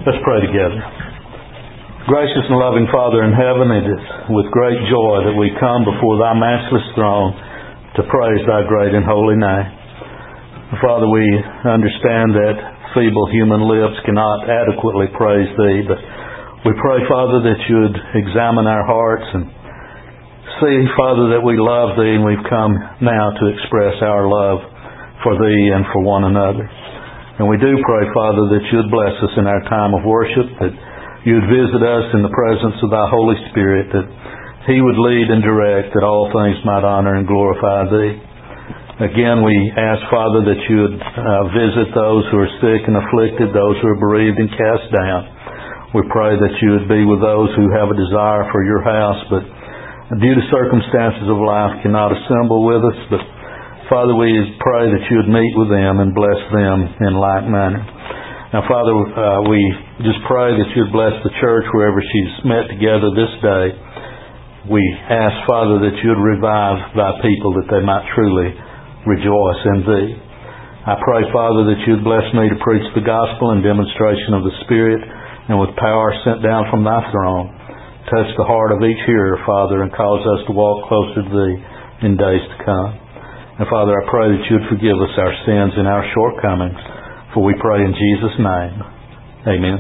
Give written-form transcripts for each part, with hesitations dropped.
Let's pray together. Gracious and loving Father in heaven, it is with great joy that we come before Thy matchless throne to praise Thy great and holy name. Father, we understand that feeble human lips cannot adequately praise Thee, but we pray, Father, that You would examine our hearts and see, Father, that we love Thee, and we've come now to express our love for Thee and for one another. And we do pray, Father, that You would bless us in our time of worship, that You would visit us in the presence of Thy Holy Spirit, that He would lead and direct, that all things might honor and glorify Thee. Again, we ask, Father, that You would visit those who are sick and afflicted, those who are bereaved and cast down. We pray that You would be with those who have a desire for Your house, but due to circumstances of life cannot assemble with us. But Father, we pray that You would meet with them and bless them in like manner. Now, Father, we just pray that You would bless the church wherever she's met together this day. We ask, Father, that You would revive Thy people, that they might truly rejoice in Thee. I pray, Father, that You would bless me to preach the gospel in demonstration of the Spirit and with power sent down from Thy throne. Touch the heart of each hearer, Father, and cause us to walk closer to Thee in days to come. And Father, I pray that You would forgive us our sins and our shortcomings, for we pray in Jesus' name. Amen.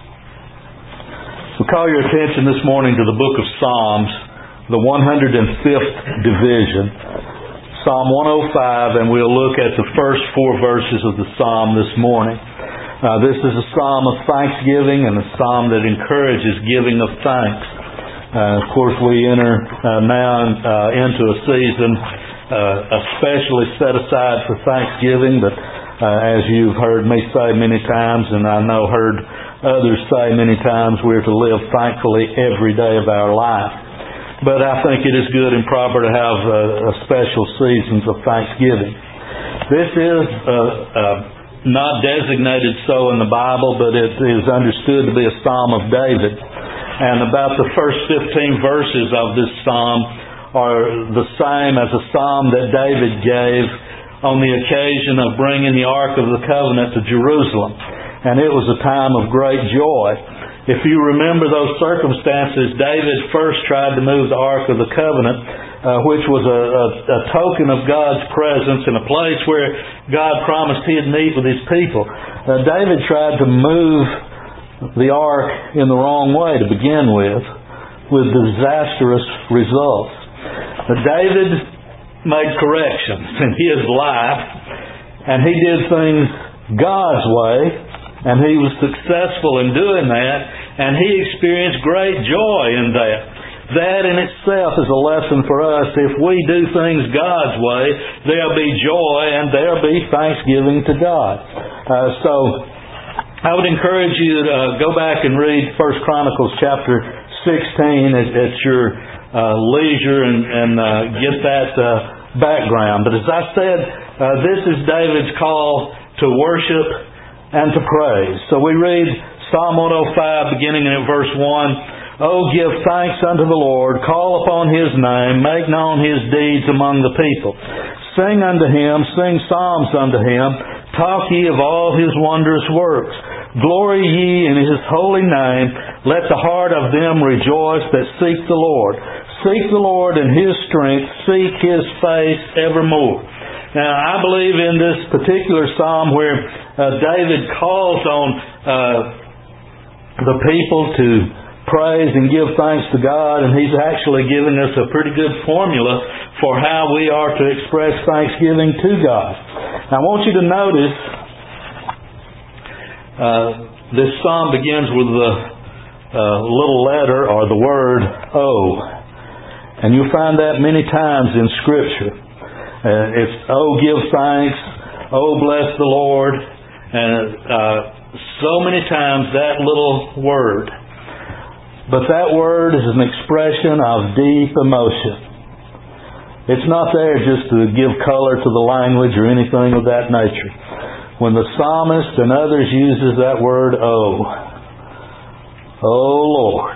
We call your attention this morning to the book of Psalms, the 105th division, Psalm 105, and we'll look at the first 4 verses of the psalm this morning. This is a psalm of thanksgiving and a psalm that encourages giving of thanks. Of course, we enter now into a season especially set aside for Thanksgiving, but as you've heard me say many times, and I know heard others say many times, we're to live thankfully every day of our life. But I think it is good and proper to have a special seasons of Thanksgiving. This is not designated so in the Bible, but it is understood to be a Psalm of David. And about the first 15 verses of this psalm are the same as a psalm that David gave on the occasion of bringing the Ark of the Covenant to Jerusalem. And it was a time of great joy. If you remember those circumstances, David first tried to move the Ark of the Covenant, which was a token of God's presence in a place where God promised He'd meet with His people. David tried to move the Ark in the wrong way to begin with disastrous results. David made corrections in his life, and he did things God's way, and he was successful in doing that, and he experienced great joy in that. That in itself is a lesson for us. If we do things God's way, there'll be joy and there'll be thanksgiving to God. So I would encourage you to go back and read 1 Chronicles chapter 16 at your leisure and get that background. But as I said, this is David's call to worship and to praise. So we read Psalm 105 beginning in verse 1. Oh, give thanks unto the Lord, call upon His name, make known His deeds among the people. Sing unto Him, sing psalms unto Him, talk ye of all His wondrous works. Glory ye in His holy name, let the heart of them rejoice that seek the Lord. Seek the Lord in His strength, seek His face evermore. Now, I believe in this particular psalm where David calls on the people to praise and give thanks to God, and he's actually giving us a pretty good formula for how we are to express thanksgiving to God. Now, I want you to notice this psalm begins with the little letter or the word O. And you'll find that many times in Scripture. It's, oh, give thanks, oh, bless the Lord, and so many times that little word. But that word is an expression of deep emotion. It's not there just to give color to the language or anything of that nature. When the psalmist and others uses that word, oh Lord,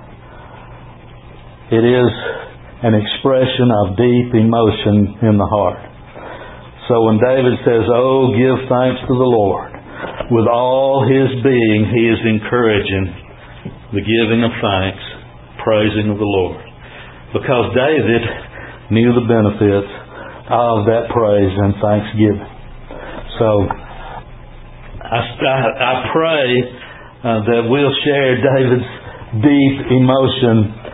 it is an expression of deep emotion in the heart. So when David says, oh, give thanks to the Lord, with all his being, he is encouraging the giving of thanks, praising of the Lord. Because David knew the benefits of that praise and thanksgiving. So, I pray that we'll share David's deep emotion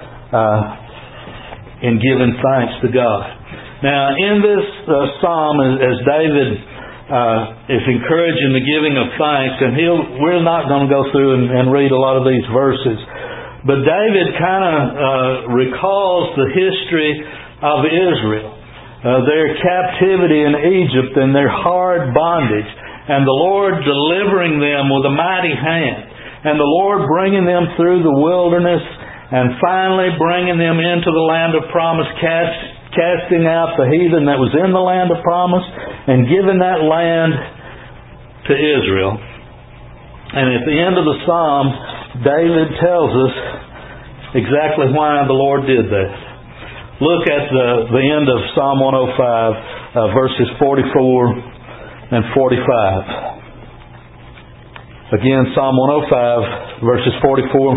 in giving thanks to God. Now, in this psalm, as David is encouraging the giving of thanks, and we're not going to go through and read a lot of these verses, but David kind of recalls the history of Israel, their captivity in Egypt and their hard bondage, and the Lord delivering them with a mighty hand, and the Lord bringing them through the wilderness, and finally bringing them into the land of promise, casting out the heathen that was in the land of promise, and giving that land to Israel. And at the end of the psalm, David tells us exactly why the Lord did that. Look at the end of Psalm 105, verses 44 and 45. Again, Psalm 105, verses 44 and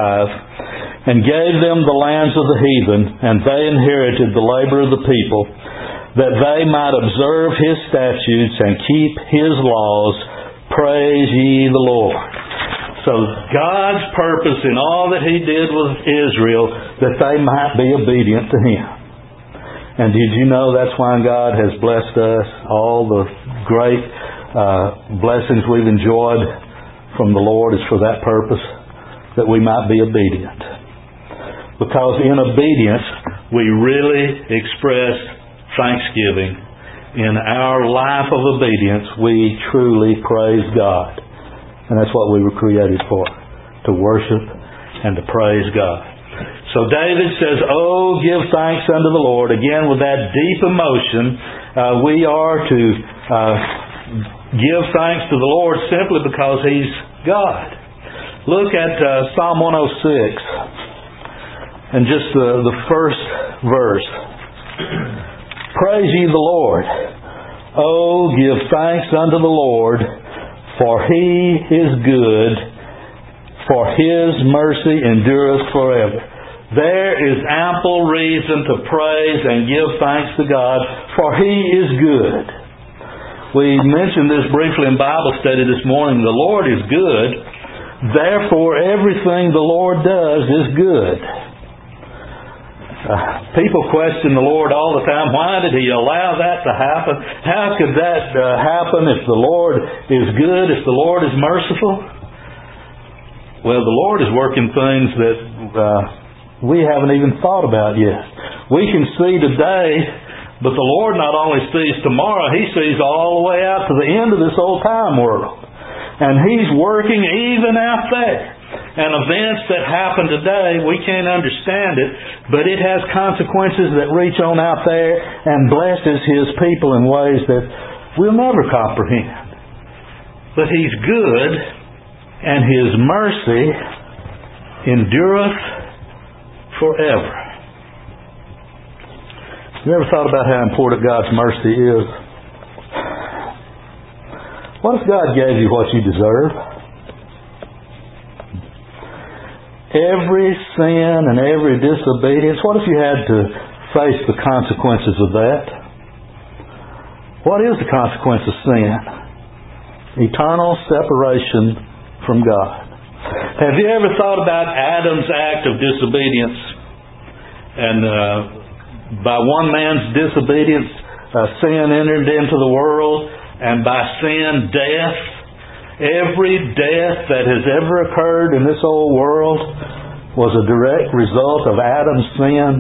45. And gave them the lands of the heathen, and they inherited the labor of the people, that they might observe His statutes and keep His laws. Praise ye the Lord. So God's purpose in all that He did with Israel, that they might be obedient to Him. And did you know that's why God has blessed us? All the great blessings we've enjoyed from the Lord is for that purpose, that we might be obedient. Because in obedience, we really express thanksgiving. In our life of obedience, we truly praise God. And that's what we were created for, to worship and to praise God. So David says, "Oh, give thanks unto the Lord." Again, with that deep emotion, we are to give thanks to the Lord simply because He's God. Look at Psalm 106. And just the first verse. Praise ye the Lord. Oh, give thanks unto the Lord, for He is good, for His mercy endureth forever. There is ample reason to praise and give thanks to God, for He is good. We mentioned this briefly in Bible study this morning. The Lord is good, therefore everything the Lord does is good. People question the Lord all the time. Why did He allow that to happen? How could that happen if the Lord is good, if the Lord is merciful? Well, the Lord is working things that we haven't even thought about yet. We can see today, but the Lord not only sees tomorrow, He sees all the way out to the end of this old time world. And He's working even out there. And events that happen today, we can't understand it, but it has consequences that reach on out there and blesses His people in ways that we'll never comprehend. But He's good, and His mercy endureth forever. You ever thought about how important God's mercy is? What if God gave you what you deserve? Every sin and every disobedience, what if you had to face the consequences of that? What is the consequence of sin? Eternal separation from God. Have you ever thought about Adam's act of disobedience? And by one man's disobedience, sin entered into the world, and by sin, death. Every death that has ever occurred in this old world was a direct result of Adam's sin.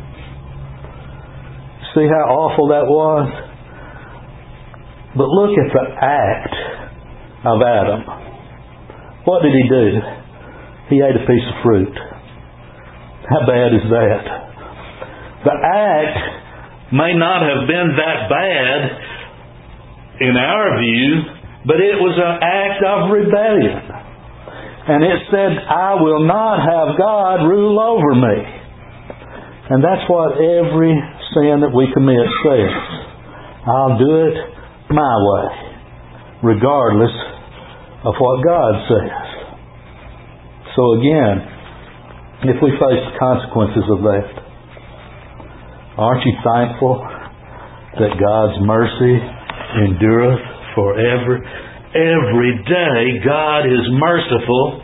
See how awful that was? But look at the act of Adam. What did he do? He ate a piece of fruit. How bad is that? The act may not have been that bad in our view, but it was an act of rebellion. And it said, "I will not have God rule over me." And that's what every sin that we commit says. I'll do it my way, regardless of what God says. So again, if we face the consequences of that, aren't you thankful that God's mercy endureth forever? Every day God is merciful.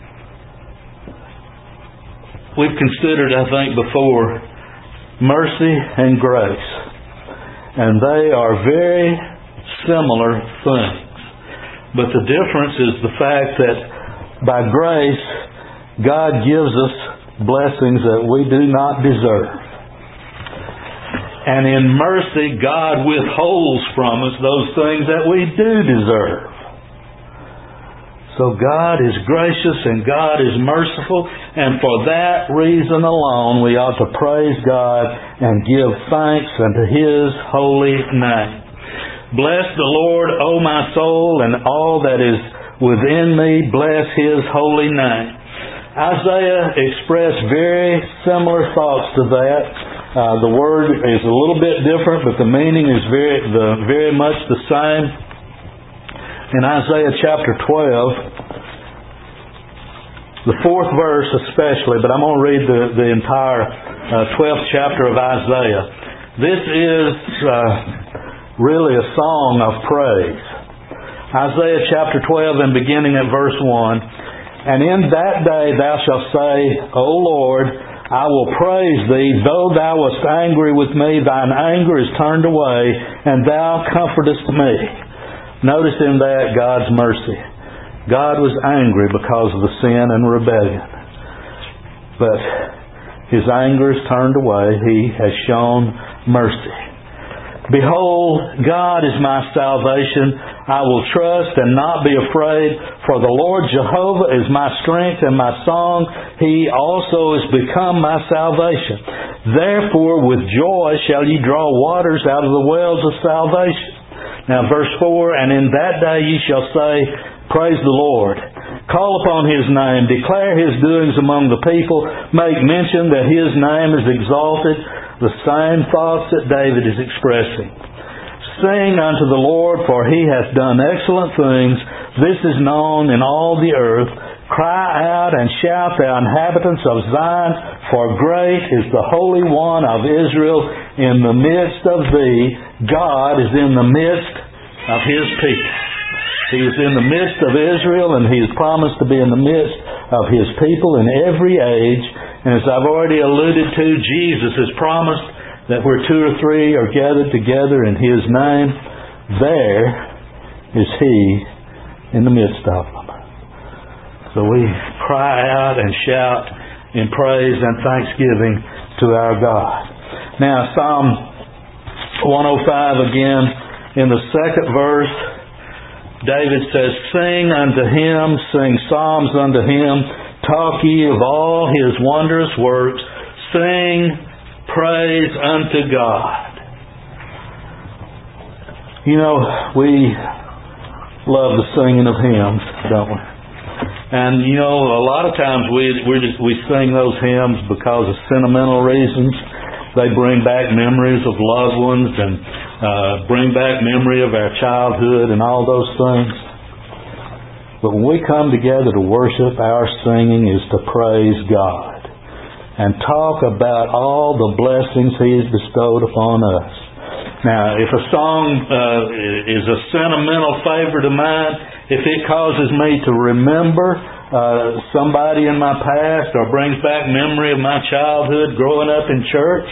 We've considered, I think, before, mercy and grace. And they are very similar things. But the difference is the fact that by grace, God gives us blessings that we do not deserve. And in mercy, God withholds from us those things that we do deserve. So God is gracious and God is merciful, and for that reason alone we ought to praise God and give thanks unto His holy name. Bless the Lord, O my soul, and all that is within me, bless His holy name. Isaiah expressed very similar thoughts to that. The word is a little bit different, but the meaning is very much the same. In Isaiah chapter 12, the 4th verse especially, but I'm going to read the entire 12th chapter of Isaiah. This is really a song of praise. Isaiah chapter 12 and beginning at verse 1. And in that day thou shalt say, O Lord, I will praise Thee, though Thou wast angry with me, Thine anger is turned away, and Thou comfortest me. Notice in that God's mercy. God was angry because of the sin and rebellion. But His anger is turned away. He has shown mercy. Behold, God is my salvation. I will trust and not be afraid, for the Lord Jehovah is my strength and my song. He also is become my salvation. Therefore with joy shall ye draw waters out of the wells of salvation. Now verse 4, and in that day ye shall say, Praise the Lord. Call upon His name. Declare His doings among the people. Make mention that His name is exalted. The same thoughts that David is expressing. Sing unto the Lord, for He hath done excellent things. This is known in all the earth. Cry out and shout, thou inhabitants of Zion, for great is the Holy One of Israel in the midst of thee. God is in the midst of His people. He is in the midst of Israel, and He has promised to be in the midst of His people in every age. And as I've already alluded to, Jesus has promised that where 2 or 3 are gathered together in His name, there is He in the midst of them. So we cry out and shout in praise and thanksgiving to our God. Now Psalm 105 again, in the 2nd verse, David says, Sing unto Him, sing psalms unto Him, talk ye of all His wondrous works, sing praise unto God. You know, we love the singing of hymns, don't we? And you know, a lot of times we sing those hymns because of sentimental reasons. They bring back memories of loved ones and bring back memory of our childhood and all those things. But when we come together to worship, our singing is to praise God and talk about all the blessings He has bestowed upon us. Now, if a song is a sentimental favorite of mine, if it causes me to remember somebody in my past or brings back memory of my childhood growing up in church,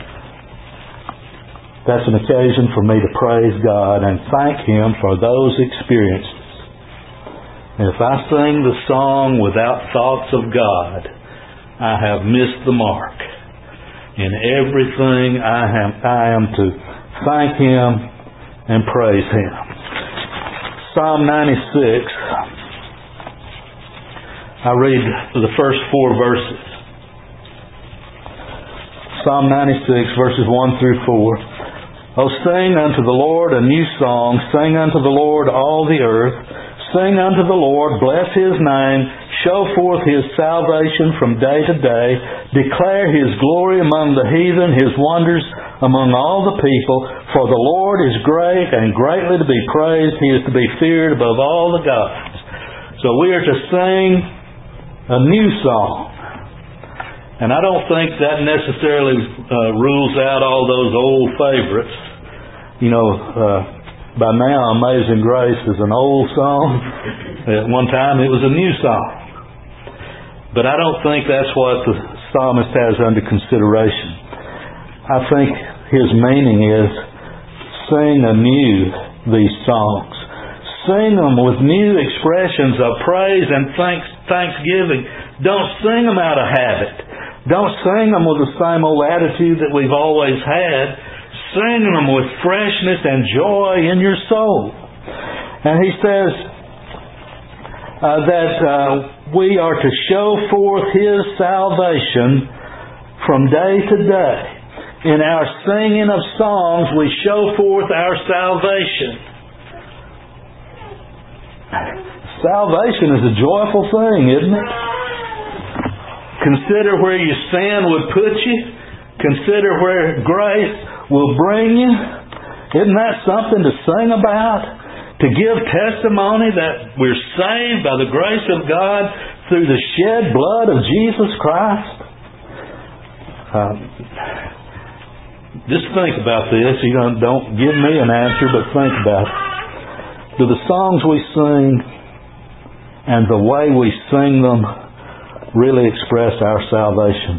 that's an occasion for me to praise God and thank Him for those experiences. And if I sing the song without thoughts of God, I have missed the mark. In everything I am to thank Him and praise Him. Psalm 96, I read the first 4 verses. Psalm 96, verses 1 through 4. O sing unto the Lord a new song, sing unto the Lord all the earth. Sing unto the Lord, bless His name, show forth His salvation from day to day. Declare His glory among the heathen, His wonders among all the people. For the Lord is great and greatly to be praised. He is to be feared above all the gods. So we are to sing a new song. And I don't think that necessarily rules out all those old favorites. By now, Amazing Grace is an old song. At one time, it was a new song. But I don't think that's what the psalmist has under consideration. I think his meaning is sing anew these songs. Sing them with new expressions of praise and thanksgiving. Don't sing them out of habit. Don't sing them with the same old attitude that we've always had. Sing them with freshness and joy in your soul. And he says that we are to show forth His salvation from day to day. In our singing of songs, we show forth our salvation. Salvation is a joyful thing, isn't it? Consider where your sin would put you. Consider where grace will bring you. Isn't that something to sing about? To give testimony that we're saved by the grace of God through the shed blood of Jesus Christ. Just think about this. Don't give me an answer, but think about it. Do the songs we sing and the way we sing them really express our salvation?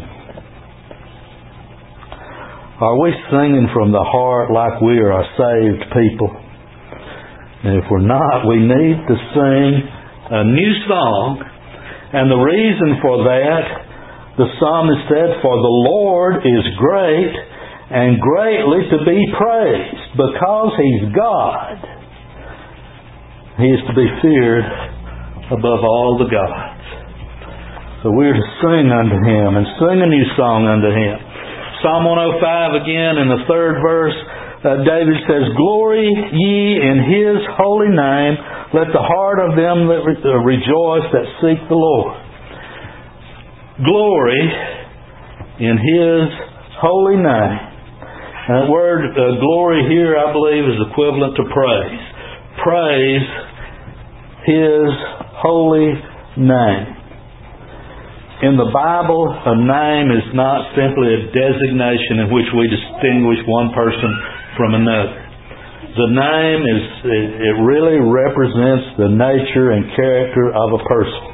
Are we singing from the heart like we are a saved people? And if we're not, we need to sing a new song. And the reason for that, the psalmist said, "For the Lord is great and greatly to be praised." Because He's God, He is to be feared above all the gods. So we're to sing unto Him and sing a new song unto Him. Psalm 105 again in the 3rd verse, David says, "Glory ye in His holy name. Let the heart of them that rejoice that seek the Lord." Glory in His holy name. And that word glory here, I believe, is equivalent to praise. Praise His holy name. In the Bible, a name is not simply a designation in which we distinguish one person from another. The name it really represents the nature and character of a person.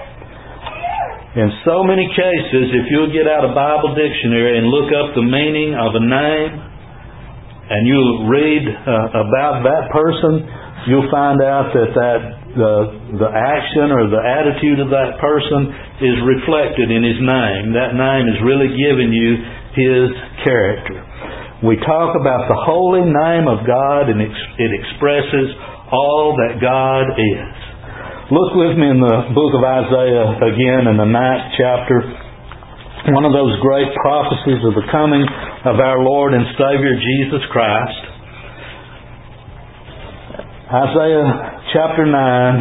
In so many cases, if you'll get out a Bible dictionary and look up the meaning of a name, and you'll read about that person, you'll find out that the action or the attitude of that person is reflected in his name. That name is really giving you his character. We talk about the holy name of God, and it expresses all that God is. Look with me in the book of Isaiah again in the 9th chapter. One of those great prophecies of the coming of our Lord and Savior Jesus Christ. Isaiah chapter 9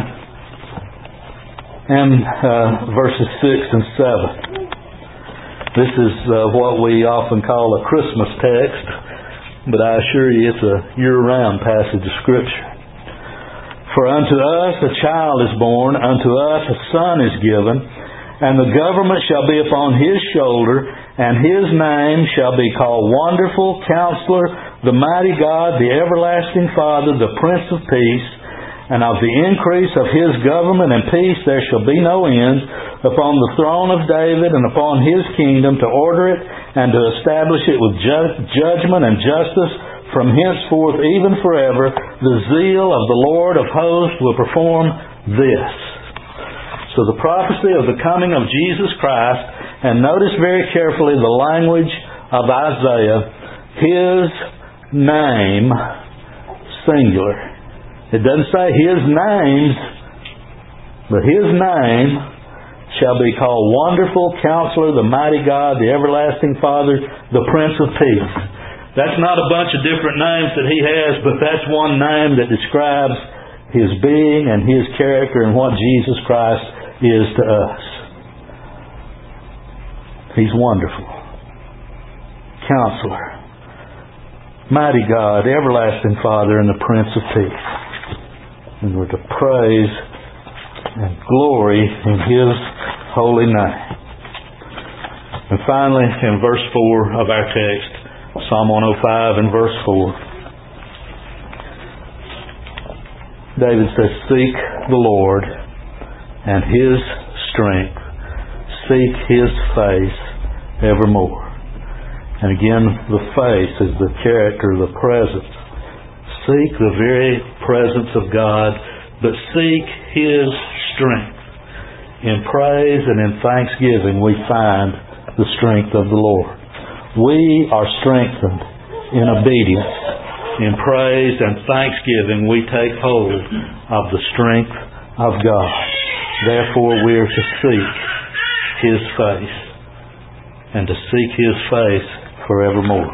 and verses 6 and 7. This is what we often call a Christmas text, but I assure you it's a year-round passage of Scripture. "For unto us a child is born, unto us a son is given, and the government shall be upon His shoulder, and His name shall be called Wonderful, Counselor, the Mighty God, the Everlasting Father, the Prince of Peace. And of the increase of His government and peace there shall be no end, upon the throne of David and upon His kingdom, to order it and to establish it with judgment and justice from henceforth even forever. The zeal of the Lord of hosts will perform this." So the prophecy of the coming of Jesus Christ, and notice very carefully the language of Isaiah, His name, singular. It doesn't say His names, but His name shall be called Wonderful, Counselor, the Mighty God, the Everlasting Father, the Prince of Peace. That's not a bunch of different names that He has, but that's one name that describes His being and His character and what Jesus Christ is to us. He's wonderful. Counselor. Mighty God, Everlasting Father, and the Prince of Peace. And we're to praise and glory in His holy name. And finally, in verse 4 of our text, Psalm 105 and verse 4, David says, "Seek the Lord and His strength. Seek His face evermore." And again, the face is the character, the presence. Seek the very presence of God, but seek His strength. In praise and in thanksgiving we find the strength of the Lord. We are strengthened in obedience. In praise and thanksgiving we take hold of the strength of God. Therefore we are to seek His face and to seek His face forevermore.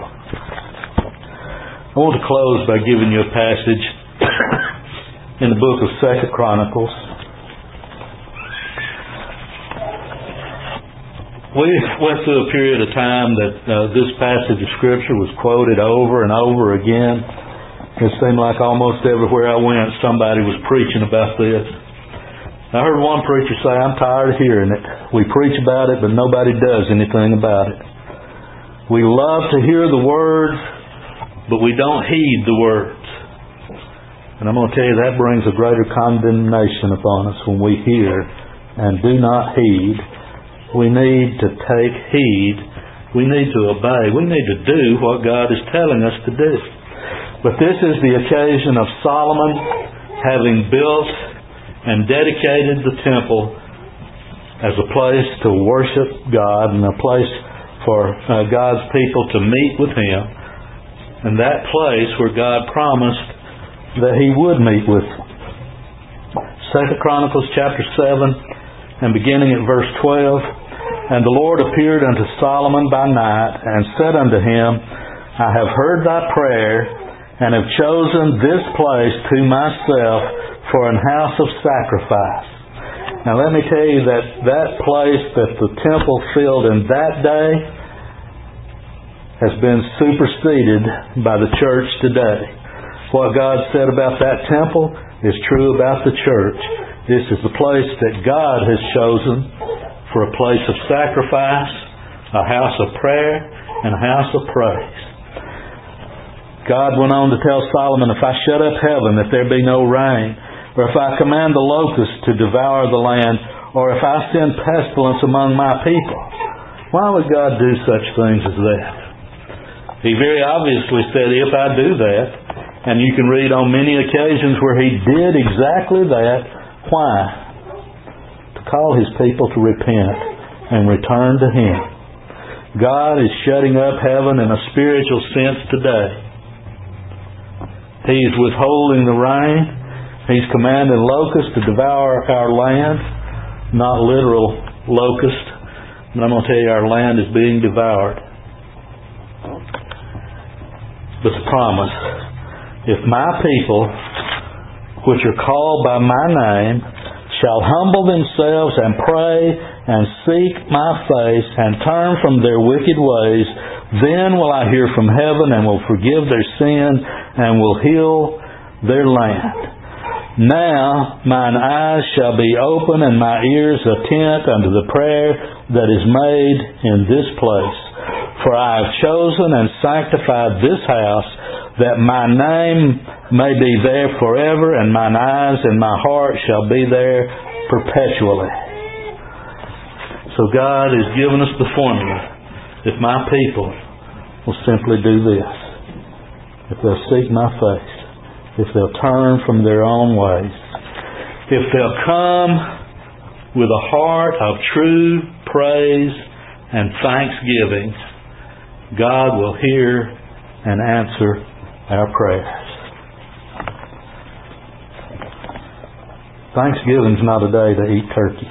I want to close by giving you a passage in the book of 2 Chronicles. We went through a period of time that this passage of Scripture was quoted over and over again. It seemed like almost everywhere I went, somebody was preaching about this. I heard one preacher say, "I'm tired of hearing it. We preach about it, but nobody does anything about it. We love to hear the words, but we don't heed the words." And I'm going to tell you, that brings a greater condemnation upon us when we hear and do not heed. We need to take heed. We need to obey. We need to do what God is telling us to do. But this is the occasion of Solomon having built and dedicated the temple as a place to worship God and a place for God's people to meet with Him. And that place where God promised that He would meet with them. 2 Chronicles chapter 7 and beginning at verse 12. "And the Lord appeared unto Solomon by night, and said unto him, I have heard thy prayer, and have chosen this place to myself for an house of sacrifice." Now let me tell you that place that the temple filled in that day has been superseded by the church today. What God said about that temple is true about the church. This is the place that God has chosen for a place of sacrifice, a house of prayer, and a house of praise. God went on to tell Solomon, "If I shut up heaven that there be no rain, or if I command the locusts to devour the land, or if I send pestilence among my people." Why would God do such things as that? He very obviously said, "If I do that," and you can read on many occasions where He did exactly that. Why? Call His people to repent and return to Him. God is shutting up heaven in a spiritual sense today. He's withholding the rain. He's commanding locusts to devour our land. Not literal locusts, but I'm going to tell you, our land is being devoured. But the promise, "If my people, which are called by my name, shall humble themselves and pray and seek my face and turn from their wicked ways, then will I hear from heaven and will forgive their sin and will heal their land. Now mine eyes shall be open and my ears attent unto the prayer that is made in this place. For I have chosen and sanctified this house, that my name may be there forever, and mine eyes and my heart shall be there perpetually." So God has given us the formula. If my people will simply do this, if they'll seek my face, if they'll turn from their own ways, if they'll come with a heart of true praise and thanksgiving, God will hear and answer our prayers. Thanksgiving is not a day to eat turkey.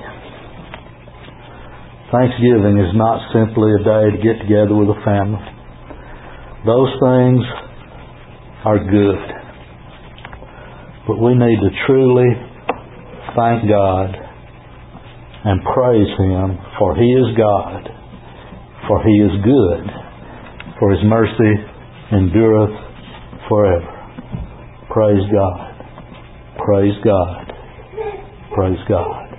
Thanksgiving is not simply a day to get together with a family. Those things are good. But we need to truly thank God and praise Him, for He is God, for He is good, for His mercy endureth forever. Praise God. Praise God. Praise God.